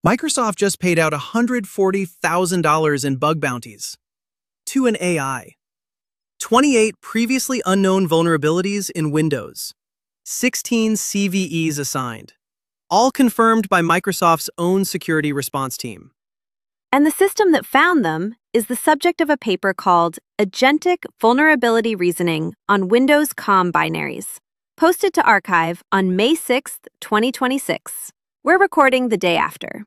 Microsoft just paid out $140,000 in bug bounties to an AI. 28 previously unknown vulnerabilities in Windows. 16 CVEs assigned. All confirmed by Microsoft's own security response team. And the system that found them is the subject of a paper called Agentic Vulnerability Reasoning on Windows COM Binaries, posted to arXiv on May 6, 2026. We're recording the day after.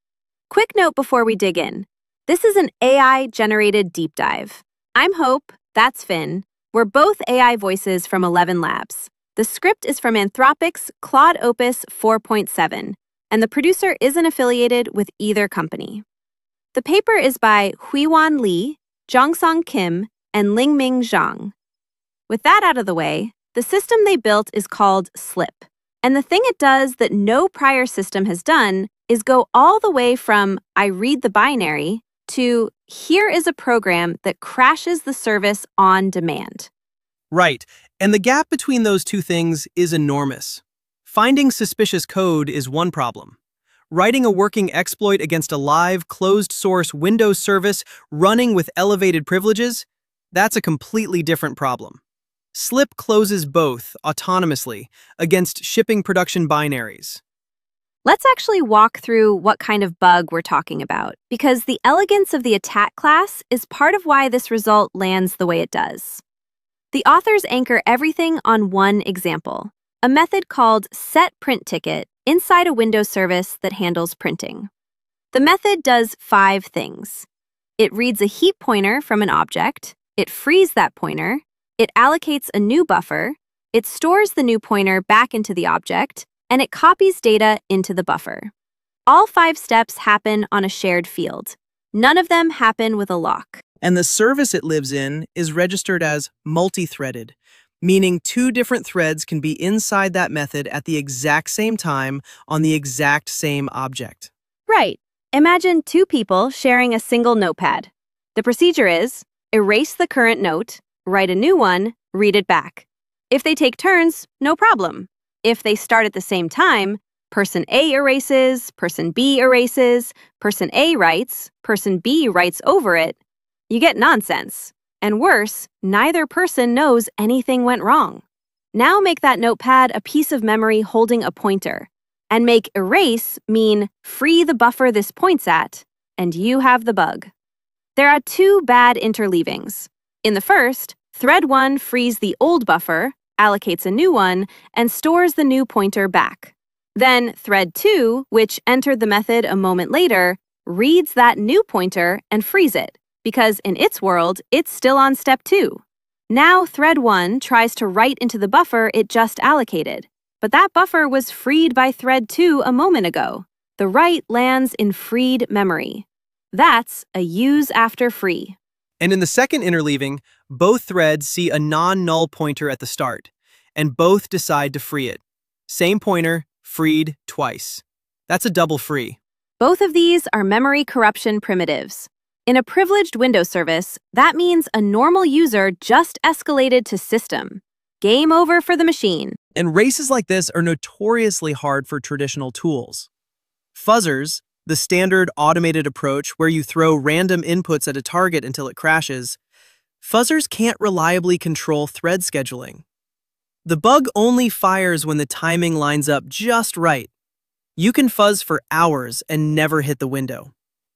Quick note before we dig in. This is an AI-generated deep dive. I'm Hope, that's Finn. We're both AI voices from 11 Labs. The script is from Anthropic's Claude Opus 4.7, and the producer isn't affiliated with either company. The paper is by Huiwan Li, Jongsong Kim, and Lingming Zhang. With that out of the way, the system they built is called SLIP, and the thing it does that no prior system has done is go all the way from I read the binary to here is a program that crashes the service on demand. Right, and the gap between those two things is enormous. Finding suspicious code is one problem. Writing a working exploit against a live, closed-source Windows service running with elevated privileges, that's a completely different problem. SLIP closes both, autonomously, against shipping production binaries. Let's actually walk through what kind of bug we're talking about, because the elegance of the attack class is part of why this result lands the way it does. The authors anchor everything on one example, a method called setPrintTicket inside a Windows service that handles printing. The method does 5 things. It reads a heap pointer from an object, it frees that pointer, it allocates a new buffer, it stores the new pointer back into the object, and it copies data into the buffer. All 5 steps happen on a shared field. None of them happen with a lock. And the service it lives in is registered as multi-threaded, meaning 2 different threads can be inside that method at the exact same time on the exact same object. Right. Imagine 2 people sharing a single notepad. The procedure is erase the current note, write a new one, read it back. If they take turns, no problem. If they start at the same time, person A erases, person B erases, person A writes, person B writes over it, you get nonsense. And worse, neither person knows anything went wrong. Now make that notepad a piece of memory holding a pointer, and make erase mean free the buffer this points at, and you have the bug. There are 2 bad interleavings. In the first, thread 1 frees the old buffer, allocates a new one, and stores the new pointer back. Then thread 2, which entered the method a moment later, reads that new pointer and frees it, because in its world, it's still on step 2. Now thread 1 tries to write into the buffer it just allocated, but that buffer was freed by thread 2 a moment ago. The write lands in freed memory. That's a use after free. And in the second interleaving, both threads see a non-null pointer at the start, and both decide to free it. Same pointer, freed twice. That's a double free. Both of these are memory corruption primitives. In a privileged Windows service, that means a normal user just escalated to system. Game over for the machine. And races like this are notoriously hard for traditional tools. Fuzzers, the standard automated approach where you throw random inputs at a target until it crashes, fuzzers can't reliably control thread scheduling. The bug only fires when the timing lines up just right. You can fuzz for hours and never hit the window.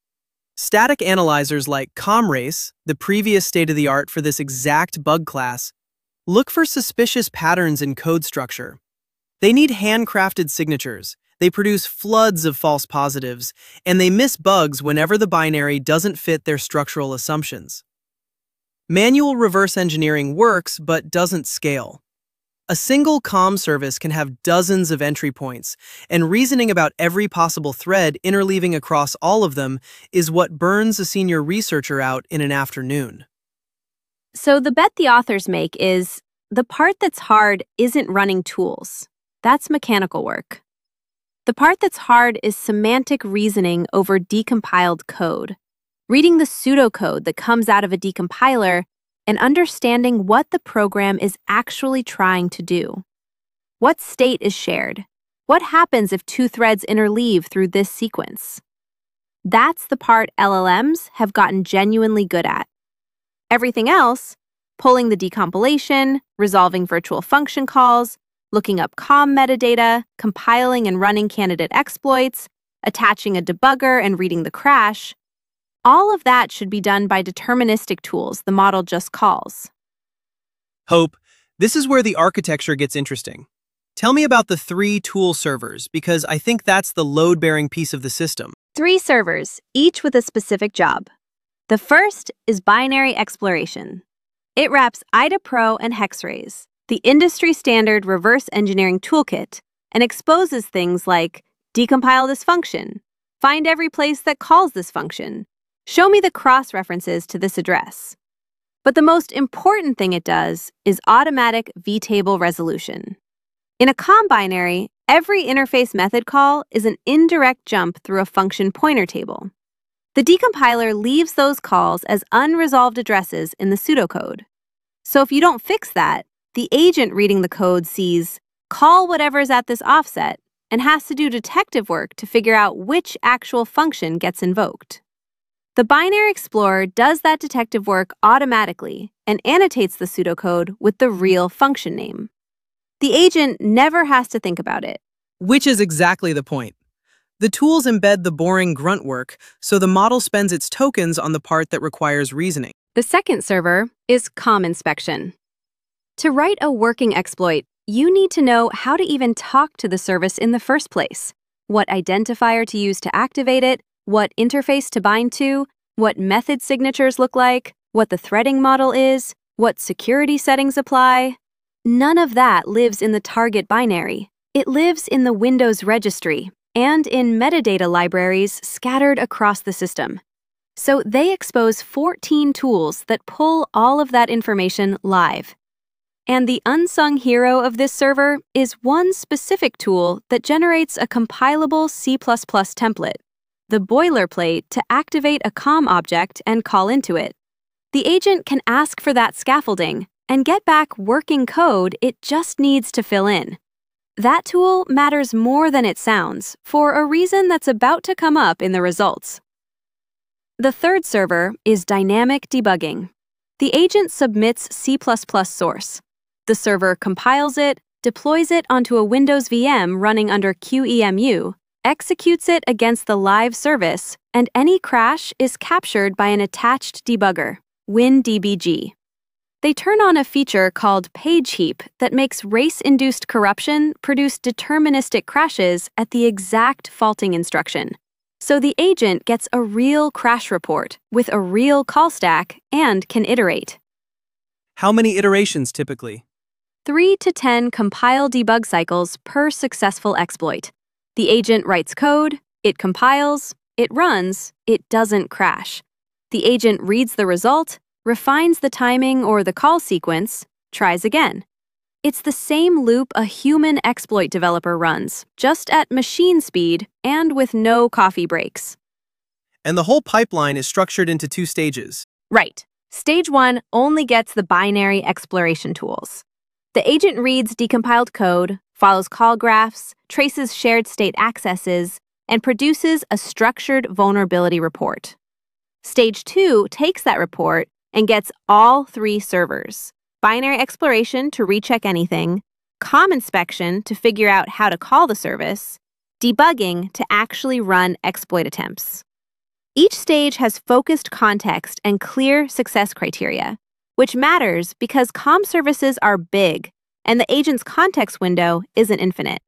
Static analyzers like ComRace, the previous state-of-the-art for this exact bug class, look for suspicious patterns in code structure. They need handcrafted signatures, they produce floods of false positives, and they miss bugs whenever the binary doesn't fit their structural assumptions. Manual reverse engineering works but doesn't scale. A single COM service can have dozens of entry points, and reasoning about every possible thread interleaving across all of them is what burns a senior researcher out in an afternoon. So the bet the authors make is the part that's hard isn't running tools. That's mechanical work. The part that's hard is semantic reasoning over decompiled code, reading the pseudocode that comes out of a decompiler and understanding what the program is actually trying to do. What state is shared? What happens if two threads interleave through this sequence? That's the part LLMs have gotten genuinely good at. Everything else, pulling the decompilation, resolving virtual function calls, looking up COM metadata, compiling and running candidate exploits, attaching a debugger and reading the crash, all of that should be done by deterministic tools the model just calls. Hope, this is where the architecture gets interesting. Tell me about the 3 tool servers, because I think that's the load-bearing piece of the system. 3 servers, each with a specific job. The first is binary exploration. It wraps IDA Pro and Hexrays, the industry-standard reverse engineering toolkit, and exposes things like decompile this function, find every place that calls this function, show me the cross-references to this address. But the most important thing it does is automatic vtable resolution. In a COM binary, every interface method call is an indirect jump through a function pointer table. The decompiler leaves those calls as unresolved addresses in the pseudocode. So if you don't fix that, the agent reading the code sees call whatever's at this offset and has to do detective work to figure out which actual function gets invoked. The Binary Explorer does that detective work automatically and annotates the pseudocode with the real function name. The agent never has to think about it. Which is exactly the point. The tools embed the boring grunt work, so the model spends its tokens on the part that requires reasoning. The second server is COM inspection. To write a working exploit, you need to know how to even talk to the service in the first place, what identifier to use to activate it, what interface to bind to, what method signatures look like, what the threading model is, what security settings apply. None of that lives in the target binary. It lives in the Windows registry and in metadata libraries scattered across the system. So they expose 14 tools that pull all of that information live. And the unsung hero of this server is one specific tool that generates a compilable C++ template, the boilerplate to activate a COM object and call into it. The agent can ask for that scaffolding and get back working code it just needs to fill in. That tool matters more than it sounds for a reason that's about to come up in the results. The third server is dynamic debugging. The agent submits C++ source. The server compiles it, deploys it onto a Windows VM running under QEMU, executes it against the live service, and any crash is captured by an attached debugger, WinDBG. They turn on a feature called PageHeap that makes race-induced corruption produce deterministic crashes at the exact faulting instruction. So the agent gets a real crash report with a real call stack and can iterate. How many iterations typically? 3 to 10 compile debug cycles per successful exploit. The agent writes code, it compiles, it runs, it doesn't crash. The agent reads the result, refines the timing or the call sequence, tries again. It's the same loop a human exploit developer runs, just at machine speed and with no coffee breaks. And the whole pipeline is structured into 2 stages. Right. Stage 1 only gets the binary exploration tools. The agent reads decompiled code, follows call graphs, traces shared state accesses, and produces a structured vulnerability report. Stage 2 takes that report and gets all 3 servers: binary exploration to recheck anything, COM inspection to figure out how to call the service, debugging to actually run exploit attempts. Each stage has focused context and clear success criteria, which matters because COM services are big, and the agent's context window isn't infinite.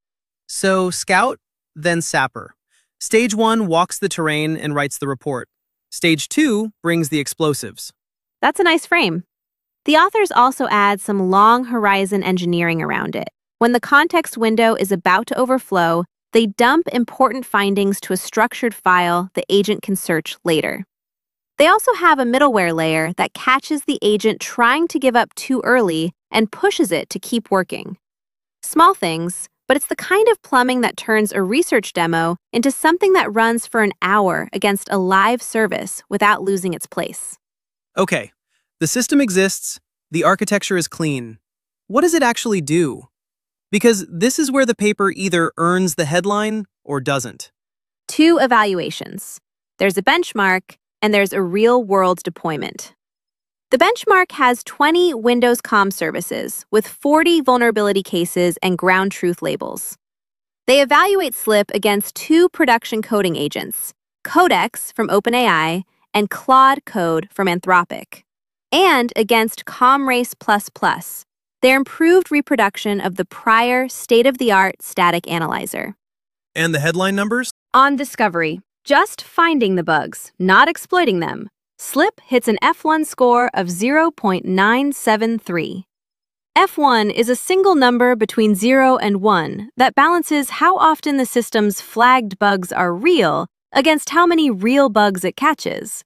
So Scout, then Sapper. Stage 1 walks the terrain and writes the report. Stage 2 brings the explosives. That's a nice frame. The authors also add some long horizon engineering around it. When the context window is about to overflow, they dump important findings to a structured file the agent can search later. They also have a middleware layer that catches the agent trying to give up too early and pushes it to keep working. Small things, but it's the kind of plumbing that turns a research demo into something that runs for an hour against a live service without losing its place. Okay, the system exists, the architecture is clean. What does it actually do? Because this is where the paper either earns the headline or doesn't. Two evaluations. There's a benchmark, and there's a real-world deployment. The benchmark has 20 Windows COM services with 40 vulnerability cases and ground truth labels. They evaluate SLIP against two production coding agents, Codex from OpenAI and Claude Code from Anthropic, and against ComRace++, their improved reproduction of the prior state-of-the-art static analyzer. And the headline numbers? On discovery, just finding the bugs, not exploiting them, SLIP hits an F1 score of 0.973. F1 is a single number between 0 and 1 that balances how often the system's flagged bugs are real against how many real bugs it catches.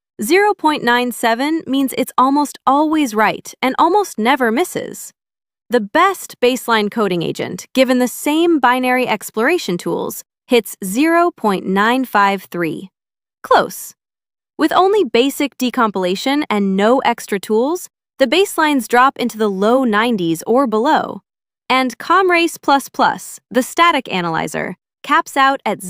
0.97 means it's almost always right and almost never misses. The best baseline coding agent, given the same binary exploration tools, hits 0.953. Close. With only basic decompilation and no extra tools, the baselines drop into the low 90s or below. And ComRace++, the static analyzer, caps out at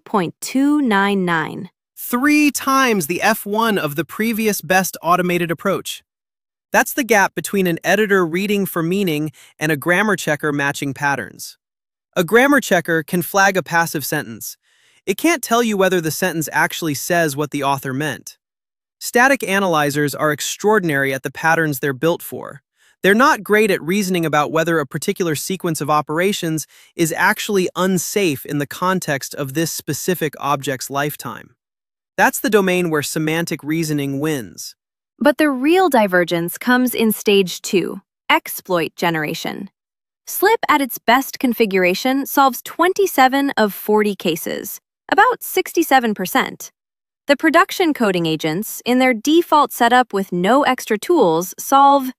0.299. 3 times the F1 of the previous best automated approach. That's the gap between an editor reading for meaning and a grammar checker matching patterns. A grammar checker can flag a passive sentence. It can't tell you whether the sentence actually says what the author meant. Static analyzers are extraordinary at the patterns they're built for. They're not great at reasoning about whether a particular sequence of operations is actually unsafe in the context of this specific object's lifetime. That's the domain where semantic reasoning wins. But the real divergence comes in stage 2, exploit generation. SLIP at its best configuration solves 27 of 40 cases, about 67%. The production coding agents, in their default setup with no extra tools, solve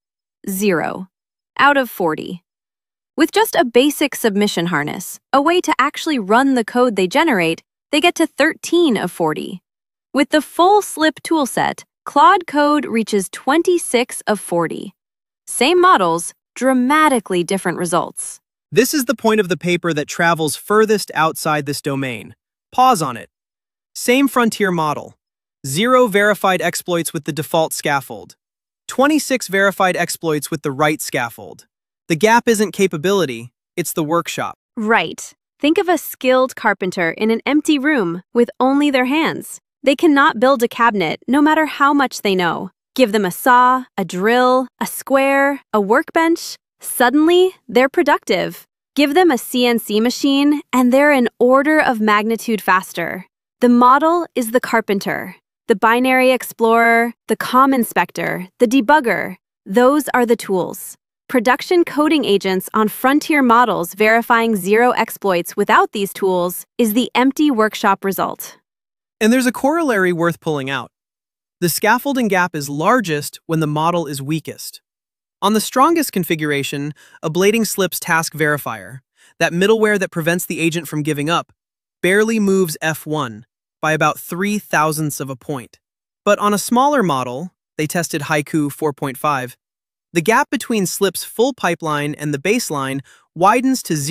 0 out of 40. With just a basic submission harness, a way to actually run the code they generate, they get to 13 of 40. With the full SLIP toolset, Claude Code reaches 26 of 40. Same models, dramatically different results. This is the point of the paper that travels furthest outside this domain. Pause on it. Same frontier model. 0 verified exploits with the default scaffold. 26 verified exploits with the right scaffold. The gap isn't capability, it's the workshop. Right. Think of a skilled carpenter in an empty room with only their hands. They cannot build a cabinet no matter how much they know. Give them a saw, a drill, a square, a workbench. Suddenly, they're productive. Give them a CNC machine, and they're an order of magnitude faster. The model is the carpenter, the binary explorer, the COM inspector, the debugger. Those are the tools. Production coding agents on frontier models verifying 0 exploits without these tools is the empty workshop result. And there's a corollary worth pulling out. The scaffolding gap is largest when the model is weakest. On the strongest configuration, ablating SLIP's task verifier, that middleware that prevents the agent from giving up, barely moves F1 by about 0.03 of a point. But on a smaller model, they tested Haiku 4.5, the gap between SLIP's full pipeline and the baseline widens to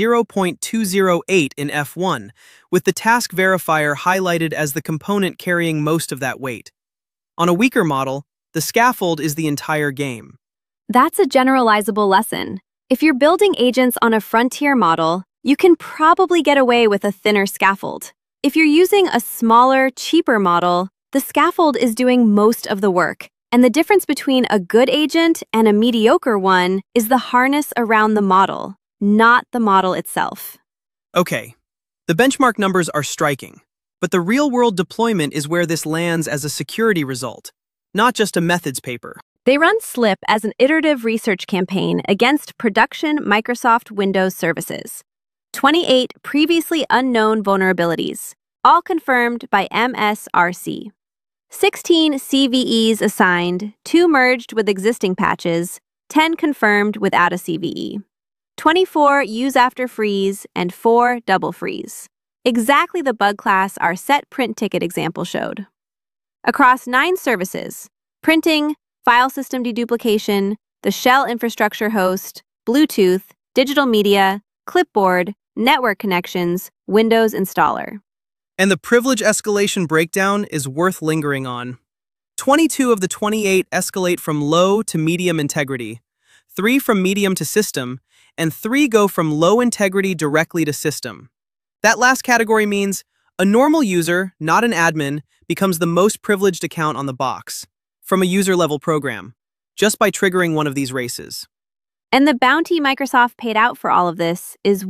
0.208 in F1, with the task verifier highlighted as the component carrying most of that weight. On a weaker model, the scaffold is the entire game. That's a generalizable lesson. If you're building agents on a frontier model, you can probably get away with a thinner scaffold. If you're using a smaller, cheaper model, the scaffold is doing most of the work, and the difference between a good agent and a mediocre one is the harness around the model, not the model itself. Okay, the benchmark numbers are striking, but the real-world deployment is where this lands as a security result, not just a methods paper. They run SLIP as an iterative research campaign against production Microsoft Windows services. 28 previously unknown vulnerabilities, all confirmed by MSRC. 16 CVEs assigned, 2 merged with existing patches, 10 confirmed without a CVE. 24 use after freeze, and 4 double freeze. Exactly the bug class our set print ticket example showed. Across 9 services, printing, file system deduplication, the shell infrastructure host, Bluetooth, digital media, clipboard, network connections, Windows installer. And the privilege escalation breakdown is worth lingering on. 22 of the 28 escalate from low to medium integrity, 3 from medium to system, and 3 go from low integrity directly to system. That last category means a normal user, not an admin, becomes the most privileged account on the box from a user-level program, just by triggering one of these races. And the bounty Microsoft paid out for all of this is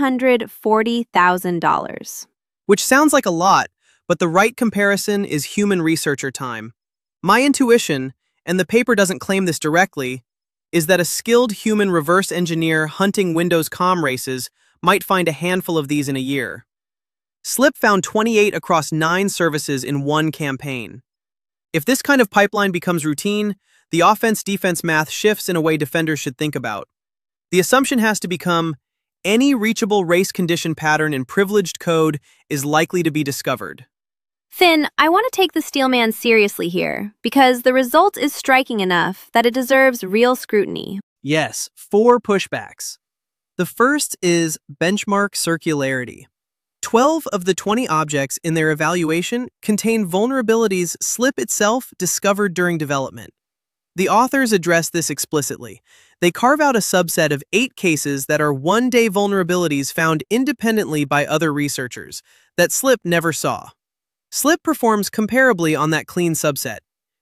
$140,000. Which sounds like a lot, but the right comparison is human researcher time. My intuition, and the paper doesn't claim this directly, is that a skilled human reverse engineer hunting Windows COM races might find a handful of these in a year. Slip found 28 across 9 services in one campaign. If this kind of pipeline becomes routine, the offense-defense math shifts in a way defenders should think about. The assumption has to become, any reachable race condition pattern in privileged code is likely to be discovered. Finn, I want to take the Steelman seriously here, because the result is striking enough that it deserves real scrutiny. Yes, 4 pushbacks. The first is benchmark circularity. 12 of the 20 objects in their evaluation contain vulnerabilities Slip itself discovered during development. The authors address this explicitly. They carve out a subset of 8 cases that are one-day vulnerabilities found independently by other researchers that Slip never saw. Slip performs comparably on that clean subset,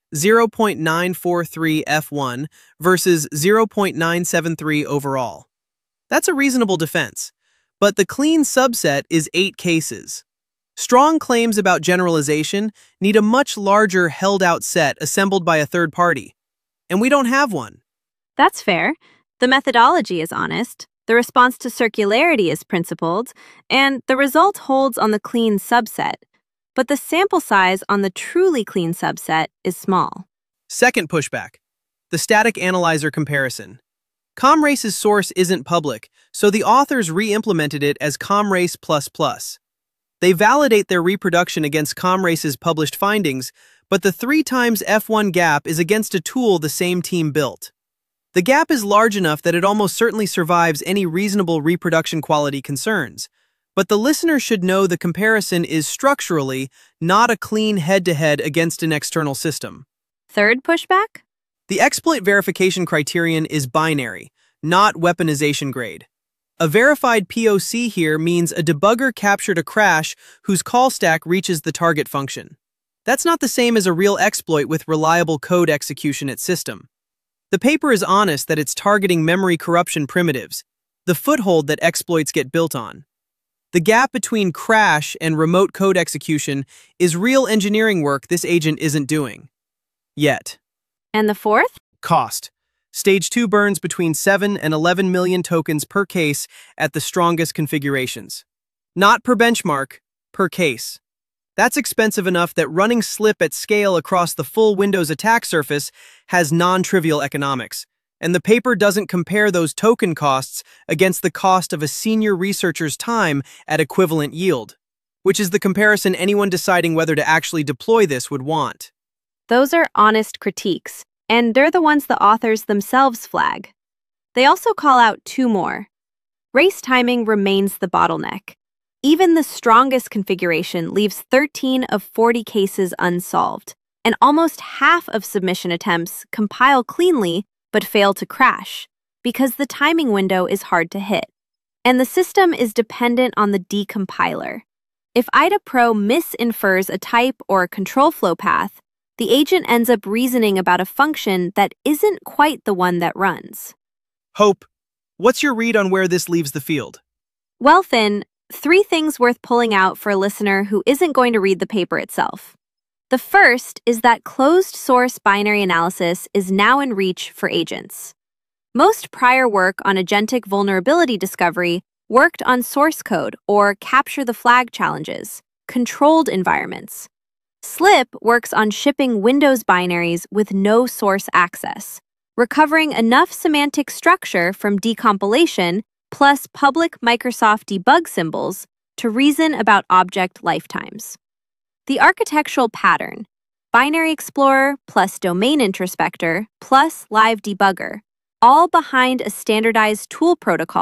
0.943 F1 versus 0.973 overall. That's a reasonable defense, but the clean subset is 8 cases. Strong claims about generalization need a much larger held-out set assembled by a third party, and we don't have one. That's fair. The methodology is honest, the response to circularity is principled, and the result holds on the clean subset. But the sample size on the truly clean subset is small. Second pushback, the static analyzer comparison. ComRace's source isn't public, so the authors re-implemented it as ComRace++. They validate their reproduction against ComRace's published findings, but the 3 times F1 gap is against a tool the same team built. The gap is large enough that it almost certainly survives any reasonable reproduction quality concerns. But the listener should know the comparison is structurally not a clean head-to-head against an external system. Third pushback? The exploit verification criterion is binary, not weaponization grade. A verified POC here means a debugger captured a crash whose call stack reaches the target function. That's not the same as a real exploit with reliable code execution at system. The paper is honest that it's targeting memory corruption primitives, the foothold that exploits get built on. The gap between crash and remote code execution is real engineering work this agent isn't doing. Yet. And the fourth? Cost. Stage 2 burns between 7 and 11 million tokens per case at the strongest configurations. Not per benchmark, per case. That's expensive enough that running Slip at scale across the full Windows attack surface has non-trivial economics. And the paper doesn't compare those token costs against the cost of a senior researcher's time at equivalent yield, which is the comparison anyone deciding whether to actually deploy this would want. Those are honest critiques, and they're the ones the authors themselves flag. They also call out 2 more. Race timing remains the bottleneck. Even the strongest configuration leaves 13 of 40 cases unsolved, and almost half of submission attempts compile cleanly but fail to crash, because the timing window is hard to hit. And the system is dependent on the decompiler. If IDA Pro misinfers a type or a control flow path, the agent ends up reasoning about a function that isn't quite the one that runs. Hope, what's your read on where this leaves the field? Well, Finn, 3 things worth pulling out for a listener who isn't going to read the paper itself. The first is that closed-source binary analysis is now in reach for agents. Most prior work on agentic vulnerability discovery worked on source code or capture-the-flag challenges, controlled environments. Slip works on shipping Windows binaries with no source access, recovering enough semantic structure from decompilation plus public Microsoft debug symbols to reason about object lifetimes. The architectural pattern, Binary Explorer plus Domain Introspector plus Live Debugger, all behind a standardized tool protocol,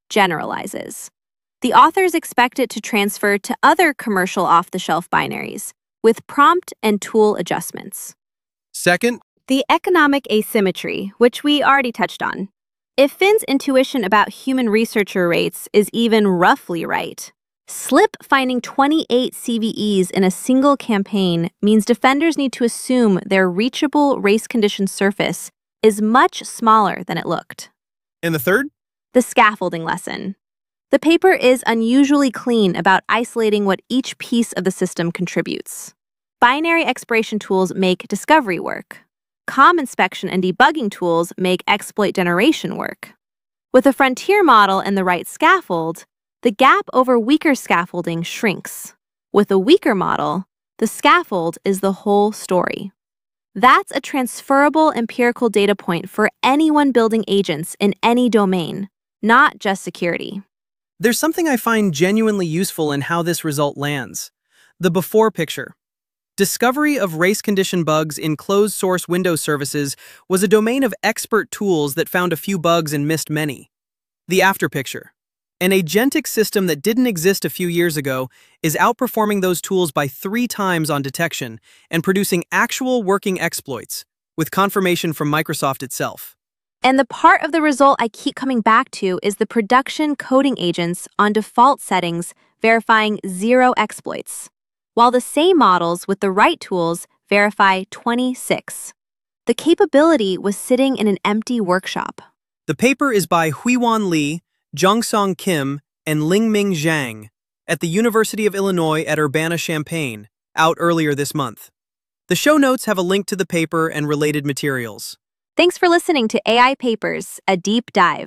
generalizes. The authors expect it to transfer to other commercial off-the-shelf binaries with prompt and tool adjustments. Second, The economic asymmetry, which we already touched on. If Finn's intuition about human researcher rates is even roughly right, Slip finding 28 CVEs in a single campaign means defenders need to assume their reachable race-conditioned surface is much smaller than it looked. and the third? The scaffolding lesson. The paper is unusually clean about isolating what each piece of the system contributes. Binary expiration tools make discovery work. COM inspection and debugging tools make exploit generation work. With a frontier model and the right scaffold, the gap over weaker scaffolding shrinks. With a weaker model, the scaffold is the whole story. That's a transferable empirical data point for anyone building agents in any domain, not just security. There's something I find genuinely useful in how this result lands. The before picture. Discovery of race-conditioned bugs in closed-source Windows services was a domain of expert tools that found a few bugs and missed many. The after picture. An agentic system that didn't exist a few years ago is outperforming those tools by 3 times on detection and producing actual working exploits, with confirmation from Microsoft itself. And the part of the result I keep coming back to is the production coding agents on default settings verifying 0 exploits, while the same models with the right tools verify 26. The capability was sitting in an empty workshop. The paper is by Huiwan Li, Jongsong Kim, and Lingming Zhang at the University of Illinois at Urbana-Champaign, out earlier this month. The show notes have a link to the paper and related materials. Thanks for listening to AI Papers, a deep dive.